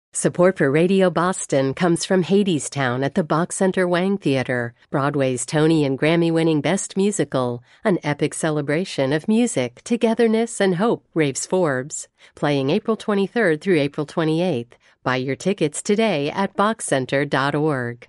Support for Radio Boston comes from Hadestown at the Bach Center Wang Theater, Broadway's Tony and Grammy-winning Best Musical, an epic celebration of music, togetherness, and hope, raves Forbes. Playing April 23rd through April 28th. Buy your tickets today at bachcenter.org.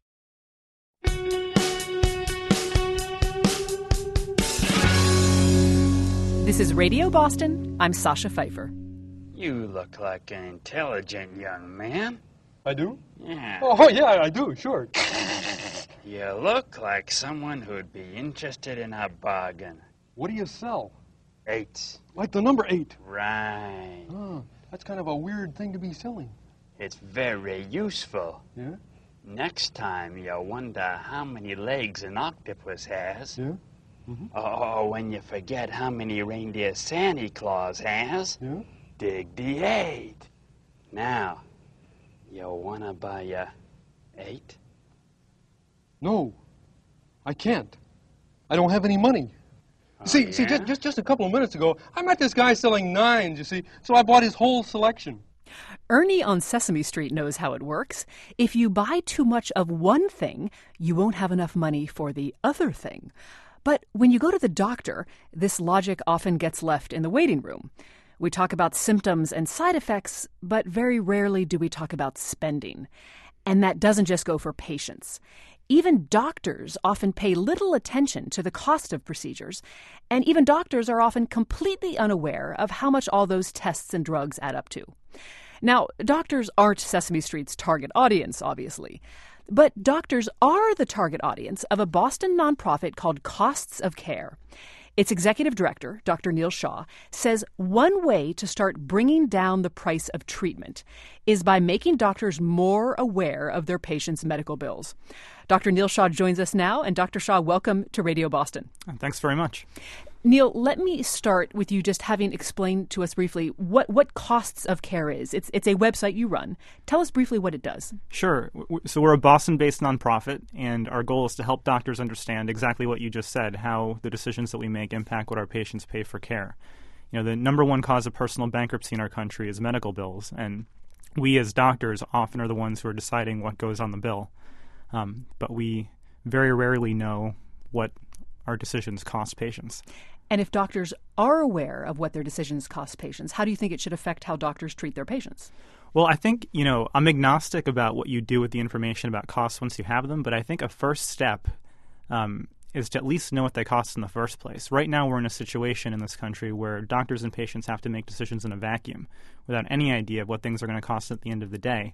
This is Radio Boston. I'm Sasha Pfeiffer. You look like an intelligent young man. I do? Yeah. Oh, yeah, I do, sure. You look like someone who'd be interested in a bargain. What do you sell? 8. Like the number 8. Right. Oh, that's kind of a weird thing to be selling. It's very useful. Yeah? Next time you'll wonder how many legs an octopus has. Yeah? Mm-hmm. Or when you forget how many reindeer Santa Claus has. Yeah? Dig the 8. Now, you want to buy a 8? No, I can't. I don't have any money. Oh, See, yeah? just a couple of minutes ago, I met this guy selling 9s, you see, so I bought his whole selection. Ernie on Sesame Street knows how it works. If you buy too much of one thing, you won't have enough money for the other thing. But when you go to the doctor, this logic often gets left in the waiting room. We talk about symptoms and side effects, but very rarely do we talk about spending. And that doesn't just go for patients. Even doctors often pay little attention to the cost of procedures, and even doctors are often completely unaware of how much all those tests and drugs add up to. Now, doctors aren't Sesame Street's target audience, obviously. But doctors are the target audience of a Boston nonprofit called Costs of Care. Its executive director, Dr. Neil Shah, says one way to start bringing down the price of treatment is by making doctors more aware of their patients' medical bills. Dr. Neil Shah joins us now, and Dr. Shah, welcome to Radio Boston. Thanks very much. Neil, let me start with you just having explained to us briefly what Costs of Care is. It's a website you run. Tell us briefly what it does. Sure. So we're a Boston-based nonprofit, and our goal is to help doctors understand exactly what you just said, how the decisions that we make impact what our patients pay for care. You know, the number one cause of personal bankruptcy in our country is medical bills, and we as doctors often are the ones who are deciding what goes on the bill. But we very rarely know what our decisions cost patients. And if doctors are aware of what their decisions cost patients, how do you think it should affect how doctors treat their patients? Well, I think, I'm agnostic about what you do with the information about costs once you have them, but I think a first step is to at least know what they cost in the first place. Right now we're in a situation in this country where doctors and patients have to make decisions in a vacuum without any idea of what things are going to cost at the end of the day.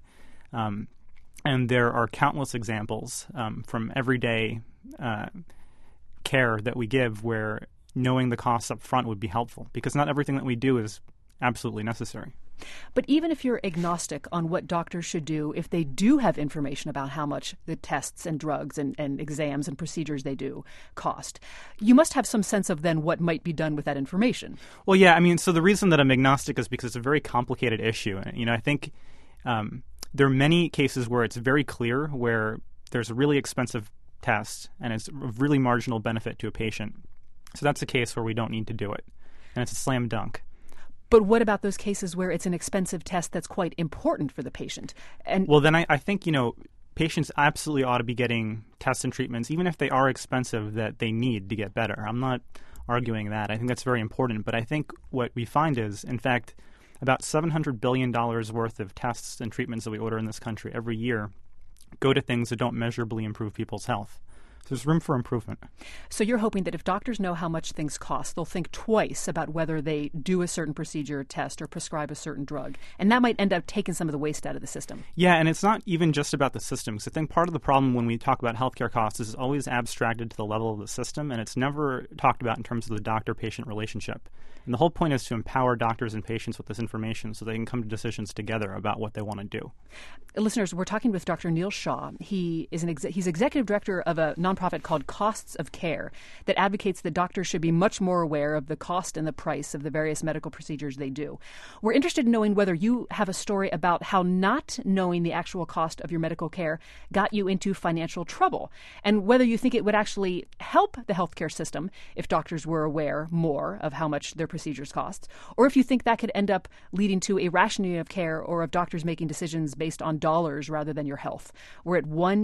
And there are countless examples from everyday care that we give where knowing the costs up front would be helpful, because not everything that we do is absolutely necessary. But even if you're agnostic on what doctors should do, if they do have information about how much the tests and drugs and exams and procedures they do cost, you must have some sense of then what might be done with that information. Well, yeah, so the reason that I'm agnostic is because it's a very complicated issue. I think there are many cases where it's very clear where there's a really expensive test and it's a really marginal benefit to a patient. So that's a case where we don't need to do it, and it's a slam dunk. But what about those cases where it's an expensive test that's quite important for the patient? Well, then I think, patients absolutely ought to be getting tests and treatments, even if they are expensive, that they need to get better. I'm not arguing that. I think that's very important. But I think what we find is, in fact, about $700 billion worth of tests and treatments that we order in this country every year go to things that don't measurably improve people's health. There's room for improvement. So you're hoping that if doctors know how much things cost, they'll think twice about whether they do a certain procedure or test or prescribe a certain drug. And that might end up taking some of the waste out of the system. Yeah, and it's not even just about the system. Because I think part of the problem when we talk about healthcare costs is it's always abstracted to the level of the system, and it's never talked about in terms of the doctor-patient relationship. And the whole point is to empower doctors and patients with this information so they can come to decisions together about what they want to do. Listeners, we're talking with Dr. Neil Shah. He is he's executive director of a nonprofit called Costs of Care that advocates that doctors should be much more aware of the cost and the price of the various medical procedures they do. We're interested in knowing whether you have a story about how not knowing the actual cost of your medical care got you into financial trouble, and whether you think it would actually help the healthcare system if doctors were aware more of how much their procedures cost, or if you think that could end up leading to a rationing of care or of doctors making decisions based on dollars rather than your health. We're at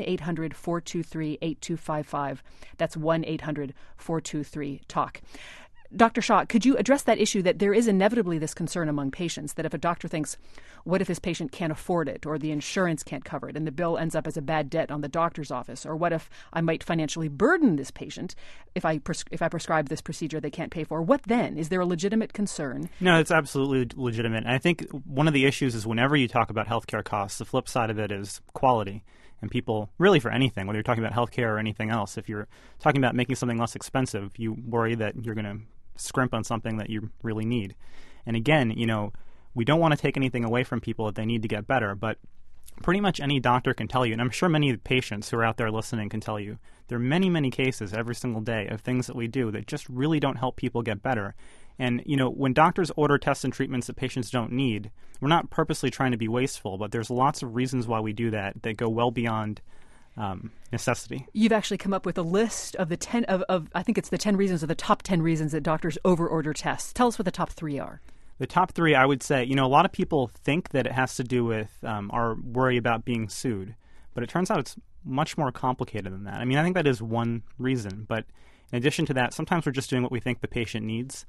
1-800-423-8255. That's 1-800-423-TALK. Dr. Shah, could you address that issue that there is inevitably this concern among patients that if a doctor thinks, what if this patient can't afford it, or the insurance can't cover it, and the bill ends up as a bad debt on the doctor's office, or what if I might financially burden this patient if I prescribe this procedure they can't pay for? What then? Is there a legitimate concern? No, it's absolutely legitimate. And I think one of the issues is whenever you talk about healthcare costs, the flip side of it is quality. And people, really for anything, whether you're talking about healthcare or anything else, if you're talking about making something less expensive, you worry that you're going to scrimp on something that you really need. And again, we don't want to take anything away from people that they need to get better, but pretty much any doctor can tell you, and I'm sure many of the patients who are out there listening can tell you, there are many, many cases every single day of things that we do that just really don't help people get better. And, when doctors order tests and treatments that patients don't need, we're not purposely trying to be wasteful, but there's lots of reasons why we do that go well beyond necessity. You've actually come up with a list of the 10 of I think it's the 10 reasons, or the top 10 reasons that doctors overorder tests. Tell us what the top 3 are. The top 3, I would say, a lot of people think that it has to do with our worry about being sued, but it turns out it's much more complicated than that. I mean, I think that is one reason, but in addition to that, sometimes we're just doing what we think the patient needs,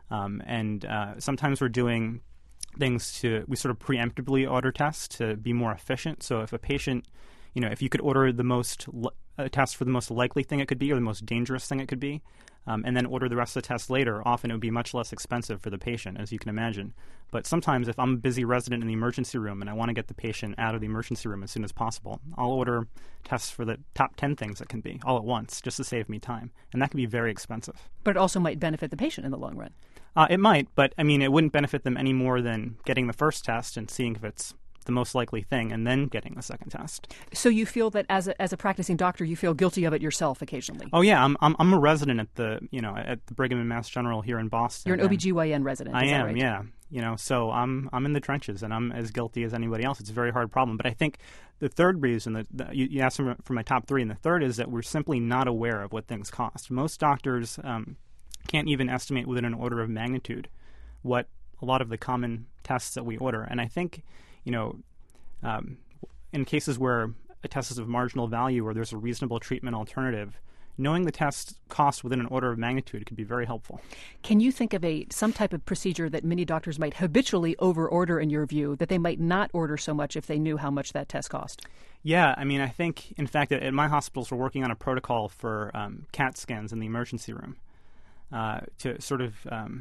and sometimes we're doing things we sort of preemptively order tests to be more efficient. So if a patient, if you could order a test for the most likely thing it could be or the most dangerous thing it could be, and then order the rest of the tests later, often it would be much less expensive for the patient, as you can imagine. But sometimes if I'm a busy resident in the emergency room and I want to get the patient out of the emergency room as soon as possible, I'll order tests for the top 10 things it can be all at once just to save me time. And that can be very expensive. But it also might benefit the patient in the long run. It might, but it wouldn't benefit them any more than getting the first test and seeing if it's the most likely thing and then getting the second test. So you feel that as a practicing doctor, you feel guilty of it yourself occasionally? Oh yeah, I'm a resident at the Brigham and Mass General here in Boston. You're an OBGYN resident. I am, right? Yeah. So I'm in the trenches and I'm as guilty as anybody else. It's a very hard problem. But I think the third reason that you asked for my top 3, and the third is that we're simply not aware of what things cost. Most doctors can't even estimate within an order of magnitude what a lot of the common tests that we order. And I think in cases where a test is of marginal value or there's a reasonable treatment alternative, knowing the test cost within an order of magnitude could be very helpful. Can you think of some type of procedure that many doctors might habitually overorder, in your view, that they might not order so much if they knew how much that test cost? Yeah, I think, in fact, at my hospitals, we're working on a protocol for CAT scans in the emergency room to sort of,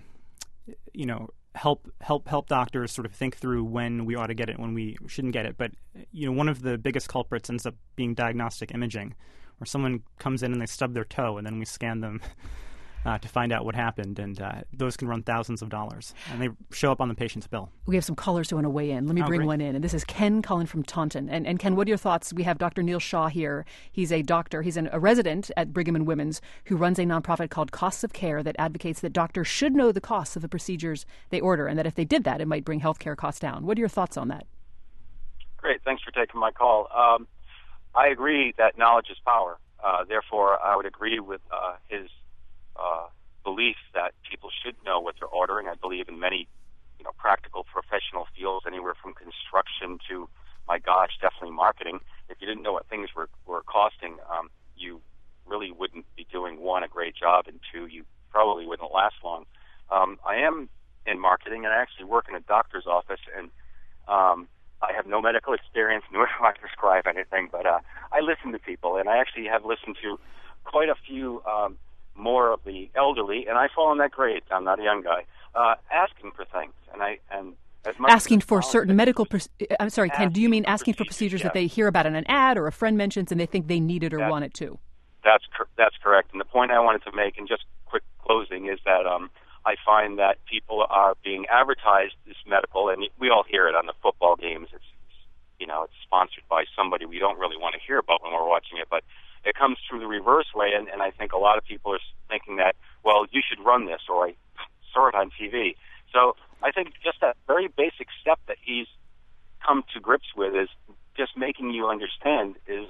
help doctors sort of think through when we ought to get it, when we shouldn't get it. But, one of the biggest culprits ends up being diagnostic imaging, where someone comes in and they stub their toe and then we scan them to find out what happened. And those can run thousands of dollars, and they show up on the patient's bill. We have some callers who want to weigh in. Let me bring one in. And this is Ken calling from Taunton. And Ken, what are your thoughts? We have Dr. Neil Shah here. He's a doctor. He's a resident at Brigham and Women's who runs a nonprofit called Costs of Care that advocates that doctors should know the costs of the procedures they order, and that if they did that, it might bring healthcare costs down. What are your thoughts on that? Great. Thanks for taking my call. I agree that knowledge is power. Therefore, I would agree with his belief that people should know what they're ordering. I believe in many, practical professional fields, anywhere from construction to, my gosh, definitely marketing. If you didn't know what things were costing, you really wouldn't be doing, 1, a great job, and 2, you probably wouldn't last long. I am in marketing, and I actually work in a doctor's office, and I have no medical experience, nor do I prescribe anything, but I listen to people, and I actually have listened to quite a few more of the elderly, and I fall in that grade. I'm not a young guy, asking for things, and as much asking for certain medical. I'm sorry, Ken. Do you mean asking for procedures that they hear about in an ad or a friend mentions, and they think they need it or want it too? That's correct. And the point I wanted to make, and just quick closing, is that I find that people are being advertised as medical, and we all hear it on the football games. It's it's sponsored by somebody we don't really want to hear about when we're watching it, but it comes through the reverse way, and I think a lot of people are thinking that, well, you should run this, or I saw it on TV. So I think just that very basic step that he's come to grips with is just making you understand is,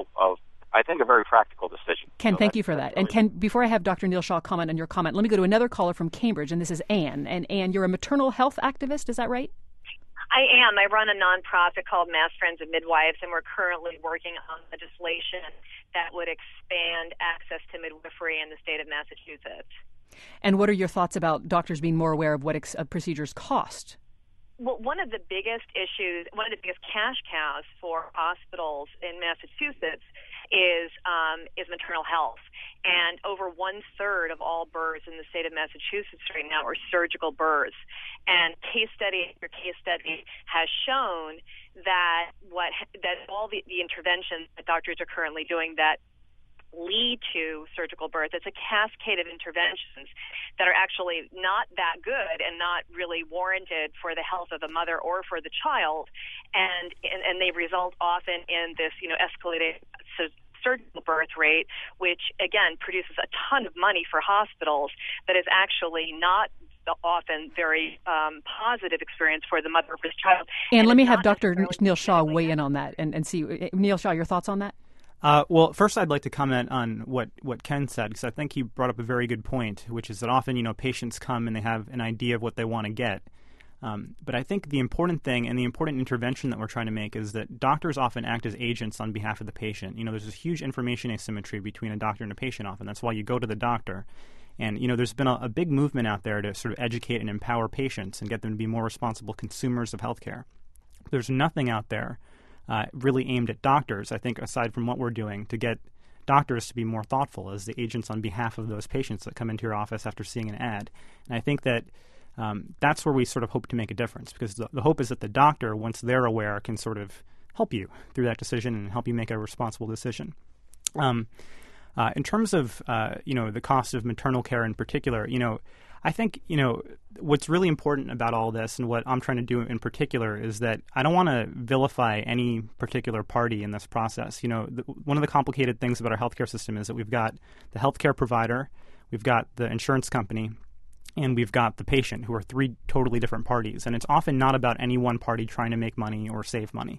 I think, a very practical decision. Ken, so thank you for that. And Ken, before I have Dr. Neal Shah comment on your comment, let me go to another caller from Cambridge, and this is Anne. And Anne, you're a maternal health activist, is that right? I am. I run a nonprofit called Mass Friends of Midwives, and we're currently working on legislation that would expand access to midwifery in the state of Massachusetts. And what are your thoughts about doctors being more aware of what procedures cost? Well, one of the biggest issues, one of the biggest cash cows for hospitals in Massachusetts is maternal health. And over 1/3 of all births in the state of Massachusetts right now are surgical births. And case study after case study has shown that all the interventions that doctors are currently doing that lead to surgical birth, it's a cascade of interventions that are actually not that good and not really warranted for the health of the mother or for the child, and they result often in this escalated surgical birth rate, which again produces a ton of money for hospitals, that is actually not often very positive experience for the mother or the child. And let me have Dr. Neal Shah weigh in on that and see. Neal Shah, your thoughts on that? Well, first I'd like to comment on what Ken said, because I think he brought up a very good point, which is that often, patients come and they have an idea of what they want to get. But I think the important thing and the important intervention that we're trying to make is that doctors often act as agents on behalf of the patient. There's this huge information asymmetry between a doctor and a patient often. That's why you go to the doctor. And, there's been a big movement out there to sort of educate and empower patients and get them to be more responsible consumers of healthcare. There's nothing out there really aimed at doctors, I think, aside from what we're doing to get doctors to be more thoughtful as the agents on behalf of those patients that come into your office after seeing an ad. And I think that that's where we sort of hope to make a difference, because the hope is that the doctor, once they're aware, can sort of help you through that decision and help you make a responsible decision. In terms of, the cost of maternal care in particular, I think, what's really important about all this and what I'm trying to do in particular is that I don't want to vilify any particular party in this process. One of the complicated things about our healthcare system is that we've got the healthcare provider, we've got the insurance company, and we've got the patient, who are three totally different parties. And it's often not about any one party trying to make money or save money.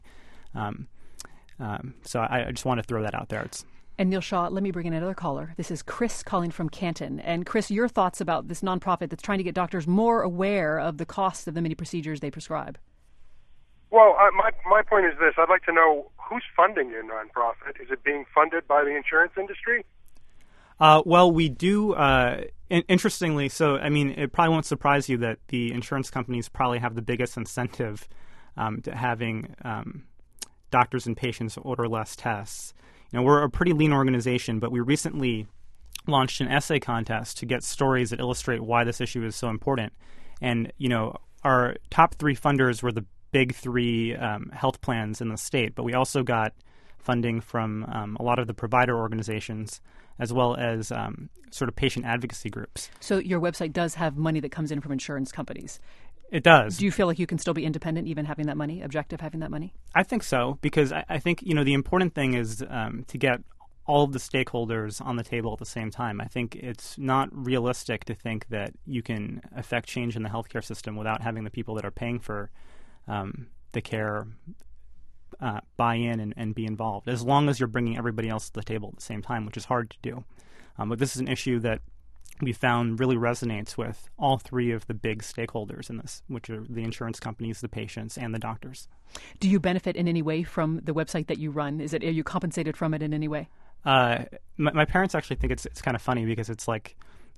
So I just want to throw that out there. And Neal Shah, let me bring in another caller. This is Chris calling from Canton. And Chris, your thoughts about this nonprofit that's trying to get doctors more aware of the costs of the many procedures they prescribe? Well, my point is this. I'd like to know who's funding your nonprofit. Is it being funded by the insurance industry? Well, we do. Interestingly, so, it probably won't surprise you that the insurance companies probably have the biggest incentive to having doctors and patients order less tests. We're a pretty lean organization, but we recently launched an essay contest to get stories that illustrate why this issue is so important. And, our top three funders were the big three health plans in the state, but we also got funding from a lot of the provider organizations, as well as sort of patient advocacy groups. So your website does have money that comes in from insurance companies. It does. Do you feel like you can still be independent even having that money, objective having that money? I think so, because I think, the important thing is to get all of the stakeholders on the table at the same time. I think it's not realistic to think that you can affect change in the healthcare system without having the people that are paying for the care buy in and be involved, as long as you're bringing everybody else to the table at the same time, which is hard to do. But this is an issue that we found really resonates with all three of the big stakeholders in this, which are the insurance companies, the patients, and the doctors. Do you benefit in any way from the website that you run? Are you compensated from it in any way? My parents actually think it's kind of funny, because it's like,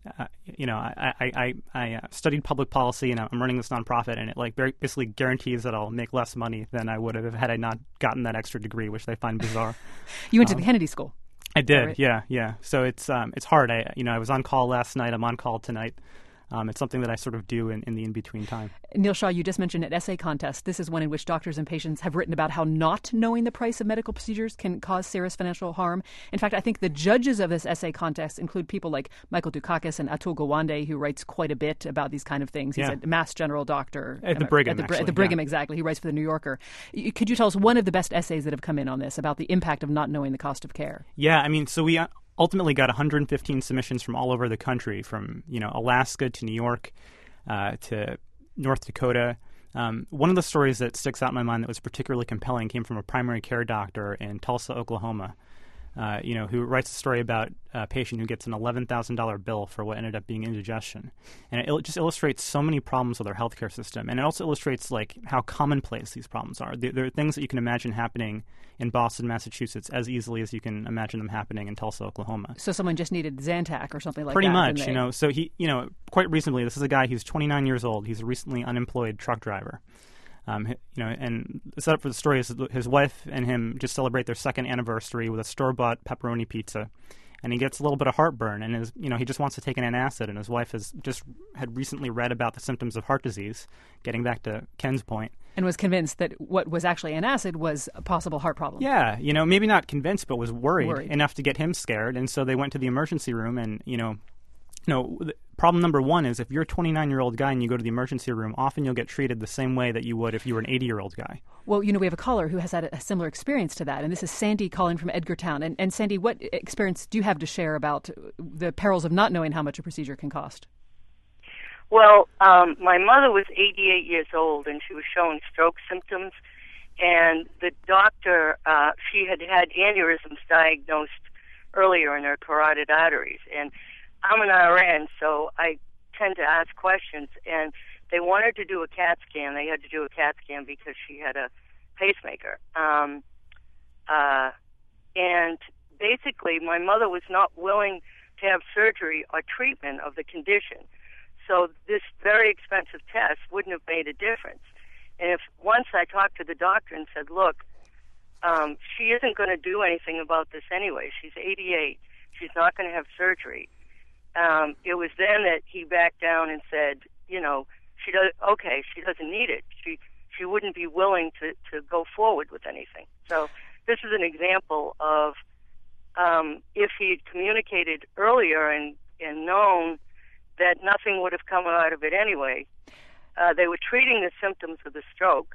I studied public policy and I'm running this nonprofit, and it basically guarantees that I'll make less money than I would have had I not gotten that extra degree, which they find bizarre. You went to the Kennedy School. I did, right? yeah. So it's hard. I was on call last night. I'm on call tonight. It's something that I sort of do in the in-between time. Neil Shaw, you just mentioned an essay contest. This is one in which doctors and patients have written about how not knowing the price of medical procedures can cause serious financial harm. In fact, I think the judges of this essay contest include people like Michael Dukakis and Atul Gawande, who writes quite a bit about these kind of things. He's a Mass General doctor. At the Brigham, At the Brigham, exactly. He writes for The New Yorker. Could you tell us one of the best essays that have come in on this, about the impact of not knowing the cost of care? Yeah, I mean, so we ultimately got 115 submissions from all over the country, from Alaska to New York to North Dakota. One of the stories that sticks out in my mind that was particularly compelling came from a primary care doctor in Tulsa, Oklahoma, who writes a story about a patient who gets an $11,000 bill for what ended up being indigestion. And it just illustrates so many problems with our healthcare system. And it also illustrates how commonplace these problems are. There are things that you can imagine happening in Boston, Massachusetts as easily as you can imagine them happening in Tulsa, Oklahoma. So someone just needed Zantac or something like Pretty that. Pretty much, So he, quite recently, this is a guy who's 29 years old. He's a recently unemployed truck driver. And the setup for the story is his wife and him just celebrate their second anniversary with a store-bought pepperoni pizza, and he gets a little bit of heartburn, and he just wants to take an antacid, and his wife had recently read about the symptoms of heart disease, getting back to Ken's point, and was convinced that what was actually antacid was a possible heart problem. Yeah, maybe not convinced, but was worried enough to get him scared, and so they went to the emergency room, and problem number one is if you're a 29-year-old guy and you go to the emergency room, often you'll get treated the same way that you would if you were an 80-year-old guy. Well, we have a caller who has had a similar experience to that, and this is Sandy calling from Edgartown. And Sandy, what experience do you have to share about the perils of not knowing how much a procedure can cost? Well, my mother was 88 years old, and she was showing stroke symptoms, and the doctor, she had aneurysms diagnosed earlier in her carotid arteries, and I'm an RN, so I tend to ask questions, and they wanted to do a CAT scan. They had to do a CAT scan because she had a pacemaker. And basically, my mother was not willing to have surgery or treatment of the condition. So this very expensive test wouldn't have made a difference. And if once I talked to the doctor and said, look, she isn't going to do anything about this anyway. She's 88. She's not going to have surgery. It was then that he backed down and said, she doesn't need it. She wouldn't be willing to go forward with anything. So this is an example of if he had communicated earlier and known that nothing would have come out of it anyway. They were treating the symptoms of the stroke.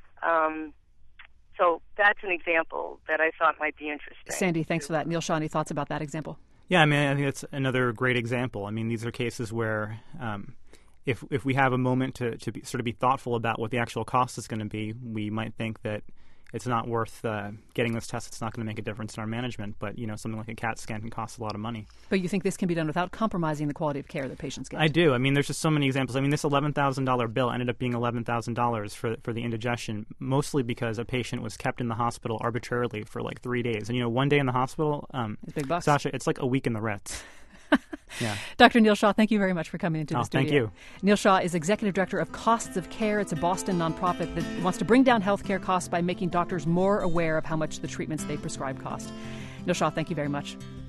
So that's an example that I thought might be interesting. Sandy, thanks for that. Neil Shaw, any thoughts about that example? Yeah, I mean, I think that's another great example. I mean, these are cases where if we have a moment to be thoughtful about what the actual cost is going to be, we might think that it's not worth getting this test. It's not going to make a difference in our management. But, something like a CAT scan can cost a lot of money. But you think this can be done without compromising the quality of care that patients get? I do. I mean, there's just so many examples. I mean, this $11,000 bill ended up being $11,000 for the indigestion, mostly because a patient was kept in the hospital arbitrarily for 3 days. And, one day in the hospital, it's big bucks. Sasha, it's like a week in the Ritz. Yeah. Dr. Neil Shaw, thank you very much for coming into the studio. Thank you. Neil Shaw is Executive Director of Costs of Care. It's a Boston nonprofit that wants to bring down healthcare costs by making doctors more aware of how much the treatments they prescribe cost. Neil Shaw, thank you very much.